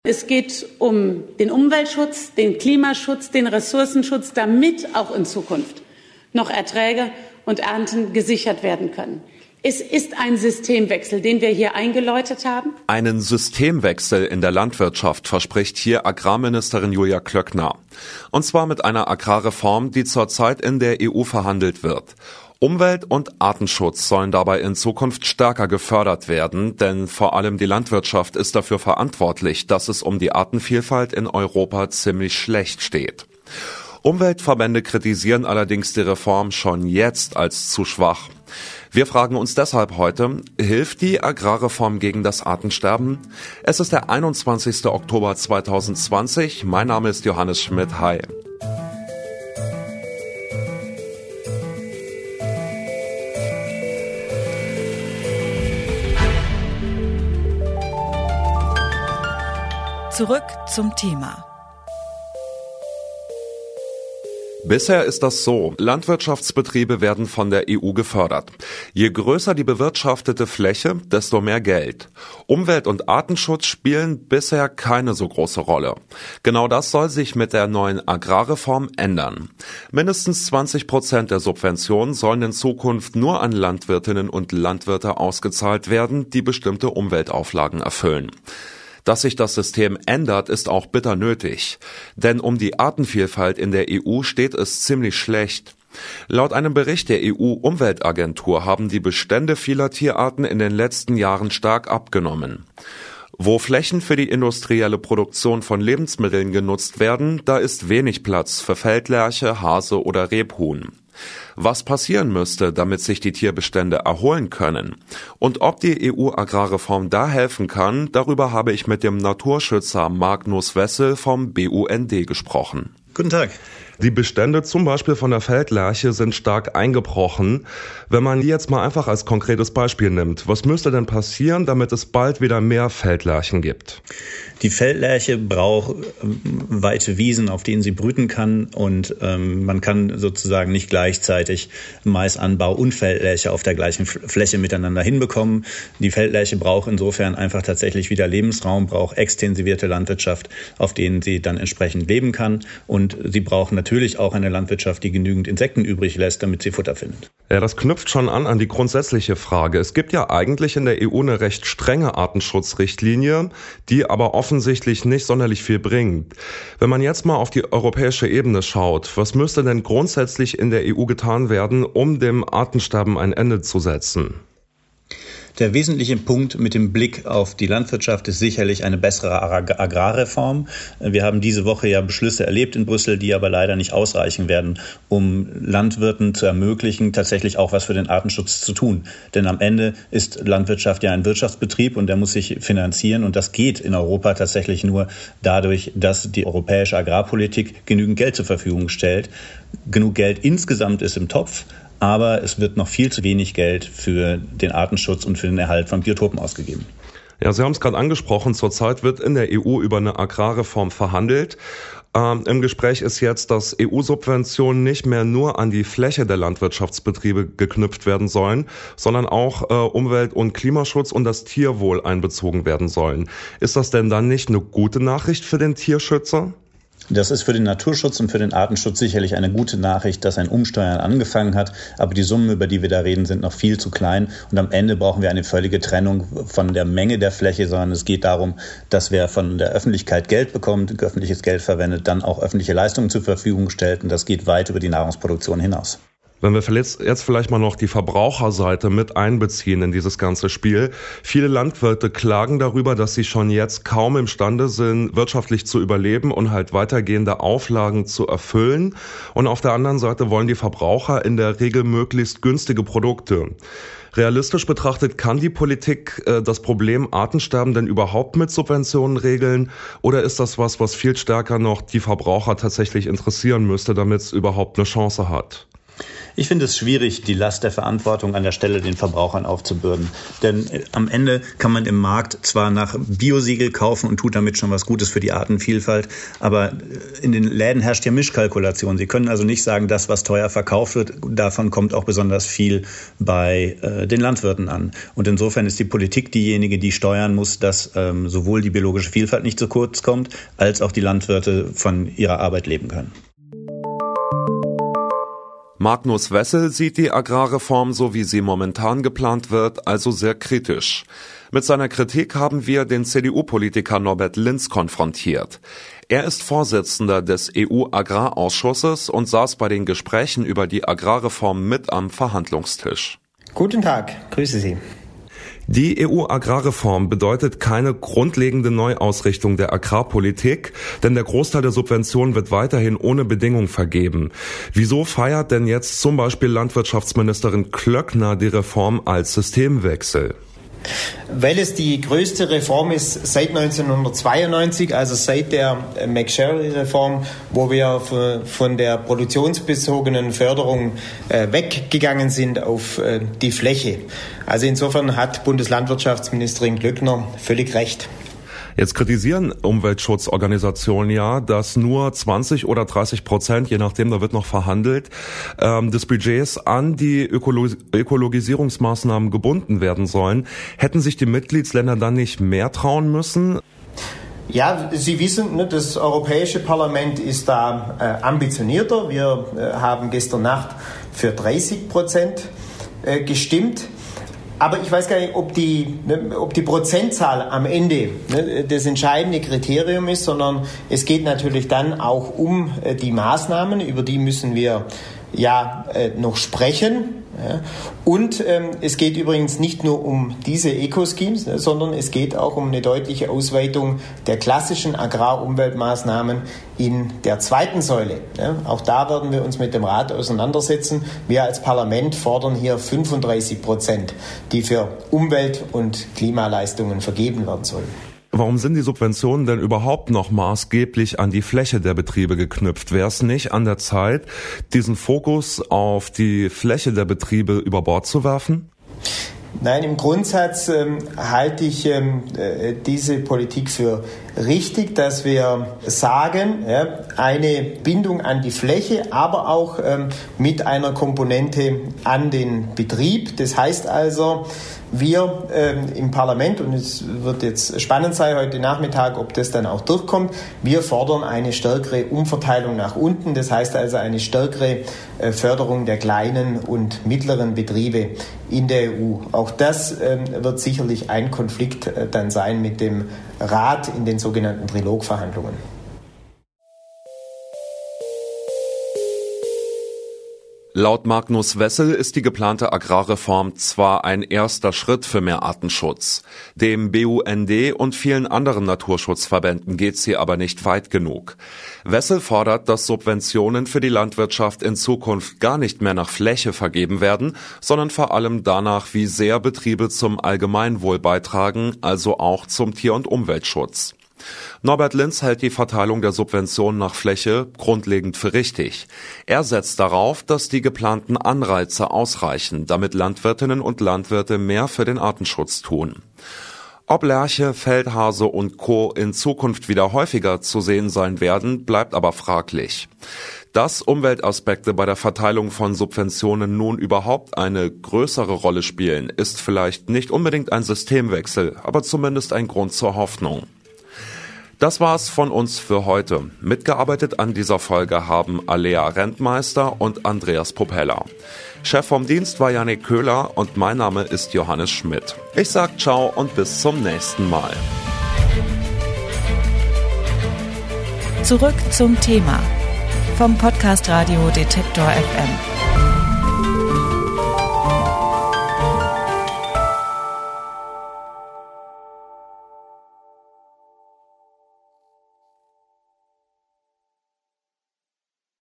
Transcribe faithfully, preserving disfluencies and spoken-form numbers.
Es geht um den Umweltschutz, den Klimaschutz, den Ressourcenschutz, damit auch in Zukunft noch Erträge und Ernten gesichert werden können. Es ist ein Systemwechsel, den wir hier eingeläutet haben. Einen Systemwechsel in der Landwirtschaft verspricht hier Agrarministerin Julia Klöckner. Und zwar mit einer Agrarreform, die zurzeit in der E U verhandelt wird. Umwelt- und Artenschutz sollen dabei in Zukunft stärker gefördert werden, denn vor allem die Landwirtschaft ist dafür verantwortlich, dass es um die Artenvielfalt in Europa ziemlich schlecht steht. Umweltverbände kritisieren allerdings die Reform schon jetzt als zu schwach. Wir fragen uns deshalb heute, hilft die Agrarreform gegen das Artensterben? Es ist der einundzwanzigster Oktober zweitausendzwanzig. Mein Name ist Johannes Schmidt. Hi. Zurück zum Thema. Bisher ist das so. Landwirtschaftsbetriebe werden von der E U gefördert. Je größer die bewirtschaftete Fläche, desto mehr Geld. Umwelt- und Artenschutz spielen bisher keine so große Rolle. Genau das soll sich mit der neuen Agrarreform ändern. Mindestens zwanzig Prozent der Subventionen sollen in Zukunft nur an Landwirtinnen und Landwirte ausgezahlt werden, die bestimmte Umweltauflagen erfüllen. Dass sich das System ändert, ist auch bitter nötig. Denn um die Artenvielfalt in der E U steht es ziemlich schlecht. Laut einem Bericht der E U-Umweltagentur haben die Bestände vieler Tierarten in den letzten Jahren stark abgenommen. Wo Flächen für die industrielle Produktion von Lebensmitteln genutzt werden, da ist wenig Platz für Feldlerche, Hase oder Rebhuhn. Was passieren müsste, damit sich die Tierbestände erholen können? Und ob die E U-Agrarreform da helfen kann, darüber habe ich mit dem Naturschützer Magnus Wessel vom B U N D gesprochen. Guten Tag. Die Bestände zum Beispiel von der Feldlerche sind stark eingebrochen. Wenn man die jetzt mal einfach als konkretes Beispiel nimmt, was müsste denn passieren, damit es bald wieder mehr Feldlerchen gibt? Die Feldlerche braucht weite Wiesen, auf denen sie brüten kann, und ähm, man kann sozusagen nicht gleichzeitig Maisanbau und Feldlerche auf der gleichen Fläche miteinander hinbekommen. Die Feldlerche braucht insofern einfach tatsächlich wieder Lebensraum, braucht extensivierte Landwirtschaft, auf denen sie dann entsprechend leben kann, und sie braucht natürlich auch eine Landwirtschaft, die genügend Insekten übrig lässt, damit sie Futter findet. Ja, das knüpft schon an an die grundsätzliche Frage. Es gibt ja eigentlich in der E U eine recht strenge Artenschutzrichtlinie, die aber offensichtlich nicht sonderlich viel bringt. Wenn man jetzt mal auf die europäische Ebene schaut, was müsste denn grundsätzlich in der E U getan werden, um dem Artensterben ein Ende zu setzen? Der wesentliche Punkt mit dem Blick auf die Landwirtschaft ist sicherlich eine bessere Agrarreform. Wir haben diese Woche ja Beschlüsse erlebt in Brüssel, die aber leider nicht ausreichen werden, um Landwirten zu ermöglichen, tatsächlich auch was für den Artenschutz zu tun. Denn am Ende ist Landwirtschaft ja ein Wirtschaftsbetrieb, und der muss sich finanzieren, und das geht in Europa tatsächlich nur dadurch, dass die europäische Agrarpolitik genügend Geld zur Verfügung stellt. Genug Geld insgesamt ist im Topf, aber es wird noch viel zu wenig Geld für den Artenschutz und für den Erhalt von Biotopen ausgegeben. Ja, Sie haben es gerade angesprochen, zurzeit wird in der E U über eine Agrarreform verhandelt. Ähm, im Gespräch ist jetzt, dass E U-Subventionen nicht mehr nur an die Fläche der Landwirtschaftsbetriebe geknüpft werden sollen, sondern auch äh, Umwelt- und Klimaschutz und das Tierwohl einbezogen werden sollen. Ist das denn dann nicht eine gute Nachricht für den Tierschützer? Das ist für den Naturschutz und für den Artenschutz sicherlich eine gute Nachricht, dass ein Umsteuern angefangen hat. Aber die Summen, über die wir da reden, sind noch viel zu klein. Und am Ende brauchen wir eine völlige Trennung von der Menge der Fläche, sondern es geht darum, dass wer von der Öffentlichkeit Geld bekommt, öffentliches Geld verwendet, dann auch öffentliche Leistungen zur Verfügung stellt. Und das geht weit über die Nahrungsproduktion hinaus. Wenn wir jetzt vielleicht mal noch die Verbraucherseite mit einbeziehen in dieses ganze Spiel. Viele Landwirte klagen darüber, dass sie schon jetzt kaum imstande sind, wirtschaftlich zu überleben und halt weitergehende Auflagen zu erfüllen. Und auf der anderen Seite wollen die Verbraucher in der Regel möglichst günstige Produkte. Realistisch betrachtet, kann die Politik äh, das Problem Artensterben denn überhaupt mit Subventionen regeln? Oder ist das was, was viel stärker noch die Verbraucher tatsächlich interessieren müsste, damit es überhaupt eine Chance hat? Ich finde es schwierig, die Last der Verantwortung an der Stelle den Verbrauchern aufzubürden. Denn am Ende kann man im Markt zwar nach Biosiegel kaufen und tut damit schon was Gutes für die Artenvielfalt, aber in den Läden herrscht ja Mischkalkulation. Sie können also nicht sagen, das, was teuer verkauft wird, davon kommt auch besonders viel bei äh, den Landwirten an. Und insofern ist die Politik diejenige, die steuern muss, dass ähm, sowohl die biologische Vielfalt nicht zu kurz kommt, als auch die Landwirte von ihrer Arbeit leben können. Magnus Wessel sieht die Agrarreform, so wie sie momentan geplant wird, also sehr kritisch. Mit seiner Kritik haben wir den C D U-Politiker Norbert Linz konfrontiert. Er ist Vorsitzender des E U-Agrarausschusses und saß bei den Gesprächen über die Agrarreform mit am Verhandlungstisch. Guten Tag, grüße Sie. Die E U-Agrarreform bedeutet keine grundlegende Neuausrichtung der Agrarpolitik, denn der Großteil der Subventionen wird weiterhin ohne Bedingung vergeben. Wieso feiert denn jetzt zum Beispiel Landwirtschaftsministerin Klöckner die Reform als Systemwechsel? Weil es die größte Reform ist seit neunzehnhundertzweiundneunzig, also seit der McSherry-Reform, wo wir von der produktionsbezogenen Förderung weggegangen sind auf die Fläche. Also insofern hat Bundeslandwirtschaftsministerin Klöckner völlig recht. Jetzt kritisieren Umweltschutzorganisationen ja, dass nur zwanzig oder dreißig Prozent, je nachdem, da wird noch verhandelt, ähm, des Budgets an die Ökolo- Ökologisierungsmaßnahmen gebunden werden sollen. Hätten sich die Mitgliedsländer dann nicht mehr trauen müssen? Ja, Sie wissen, das Europäische Parlament ist da äh, ambitionierter. Wir äh, haben gestern Nacht für dreißig Prozent äh, gestimmt. Aber ich weiß gar nicht, ob die, ne, ob die Prozentzahl am Ende ne, das entscheidende Kriterium ist, sondern es geht natürlich dann auch um äh, die Maßnahmen, über die müssen wir ja äh, noch sprechen. Ja. Und ähm, es geht übrigens nicht nur um diese Eco-Schemes, ne, sondern es geht auch um eine deutliche Ausweitung der klassischen Agrarumweltmaßnahmen in der zweiten Säule. Ja. Auch da werden wir uns mit dem Rat auseinandersetzen. Wir als Parlament fordern hier fünfunddreißig Prozent, die für Umwelt- und Klimaleistungen vergeben werden sollen. Warum sind die Subventionen denn überhaupt noch maßgeblich an die Fläche der Betriebe geknüpft? Wäre es nicht an der Zeit, diesen Fokus auf die Fläche der Betriebe über Bord zu werfen? Nein, im Grundsatz ähm, halte ich ähm, äh, diese Politik für richtig, dass wir sagen, ja, eine Bindung an die Fläche, aber auch ähm, mit einer Komponente an den Betrieb. Das heißt also, wir ähm, im Parlament, und es wird jetzt spannend sein heute Nachmittag, ob das dann auch durchkommt, wir fordern eine stärkere Umverteilung nach unten. Das heißt also eine stärkere äh, Förderung der kleinen und mittleren Betriebe in der E U. Auch das ähm, wird sicherlich ein Konflikt äh, dann sein mit dem Rat in den sogenannten Trilogverhandlungen. Laut Magnus Wessel ist die geplante Agrarreform zwar ein erster Schritt für mehr Artenschutz. Dem B U N D und vielen anderen Naturschutzverbänden geht's hier aber nicht weit genug. Wessel fordert, dass Subventionen für die Landwirtschaft in Zukunft gar nicht mehr nach Fläche vergeben werden, sondern vor allem danach, wie sehr Betriebe zum Allgemeinwohl beitragen, also auch zum Tier- und Umweltschutz. Norbert Linz hält die Verteilung der Subventionen nach Fläche grundlegend für richtig. Er setzt darauf, dass die geplanten Anreize ausreichen, damit Landwirtinnen und Landwirte mehr für den Artenschutz tun. Ob Lerche, Feldhase und Co. in Zukunft wieder häufiger zu sehen sein werden, bleibt aber fraglich. Dass Umweltaspekte bei der Verteilung von Subventionen nun überhaupt eine größere Rolle spielen, ist vielleicht nicht unbedingt ein Systemwechsel, aber zumindest ein Grund zur Hoffnung. Das war's von uns für heute. Mitgearbeitet an dieser Folge haben Alea Rentmeister und Andreas Propeller. Chef vom Dienst war Janik Köhler und mein Name ist Johannes Schmidt. Ich sag ciao und bis zum nächsten Mal. Zurück zum Thema vom Podcast Radio Detektor F M.